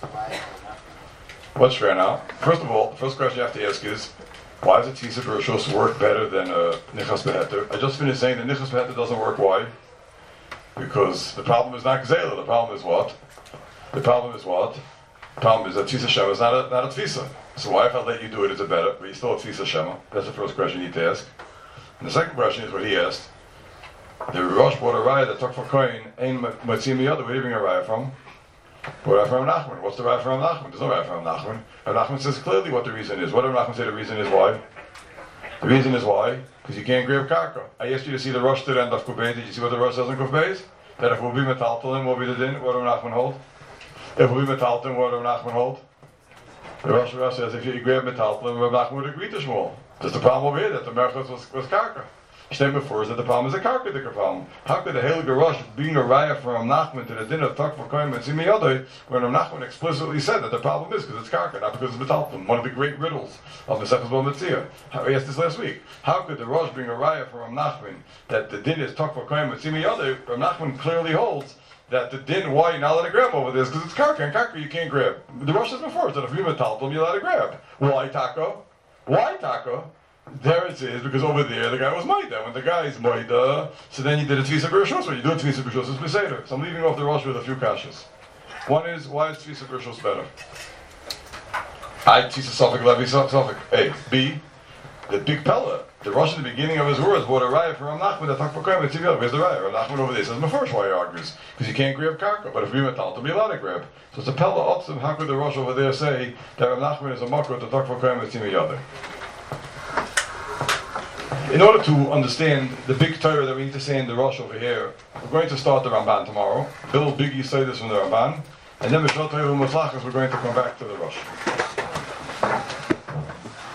What's fair now? First of all, the first question you have to ask is, why does a Tfisa Bershos work better than a Nichas Beheter? I just finished saying that Nichas Beheter doesn't work. Why? Because the problem is not Gzela. The problem is what? The problem is what? The problem is that Tfisa Shema is not a, not a Tfisa. So why if I let you do it is it better? But you still have Tfisa Shema. That's the first question you need to ask. And the second question is what he asked. The Rosh brought a raya that took for coin, ain't Matzim the other. Where do you bring a raya from? What Rav Nachman? What's the Rav from Nachman? There's no Rav from Nachman. Rav Nachman says clearly what the reason is. What did Rav Nachman say the reason is why? The reason is why? Because you can't grab karka. I asked you to see the Rosh to the end of Kufbeis. Did you see what the Rosh says in Kufbeis? That if we'll be metaltalim, what will be the din? What did Rav Nachman hold? If we'll be metaltalim, what did Rav Nachman hold? The Rosh Rav says if you grab metaltalim, Rav Nachman would agree to Shmuel. Just the problem over here that the Merchos was, was karka. Stem before is that the problem is a karka problem. How could the Heilige Rosh being a raya from Nachman to the din of Tak for Koyim and Simi Yodai, when Nachman explicitly said that the problem is because it's karka, not because it's metalpim? One of the great riddles of the Sefes Bo Metzia. I asked this last week. How could the Rosh bring a raya from Nachman that the din is Tak for Koyim and Simi Yodai? Nachman clearly holds that the din why you're not allowed to grab over this because it's karka and karka you can't grab. The Rosh says before that if you're metaltal you're allowed to grab. Why taka? Why taka? There it is because over there the guy was Maida. When the guy is Maida, so then you did a Tvisa Bereshus, or you do a Tvisa Bereshus as Beseder. So I'm leaving off the Rosh with a few kashas. One is why is Tvisa Bereshus better? I Tvisa Suffolk Levi Suffolk. A. B. The big Pella. The Rosh in the beginning of his words brought a raya for Ram Nachman that talked for Kohen. Where's the raya? Ram Nachman over there says Mefurish why he argues because you can't grab karka, but if we metal to be allowed to grab. So it's a Pella Otzim. How could the Rosh over there say that Ram Nachman is a makro to talk for Kohen with Timi Yadeh? In order to understand the big Torah that we need to say in the Rosh over here, we're going to start the Ramban tomorrow. Bill Biggie say this from the Ramban, and then Mishal Torah Mutlachas we're going to come back to the Rosh.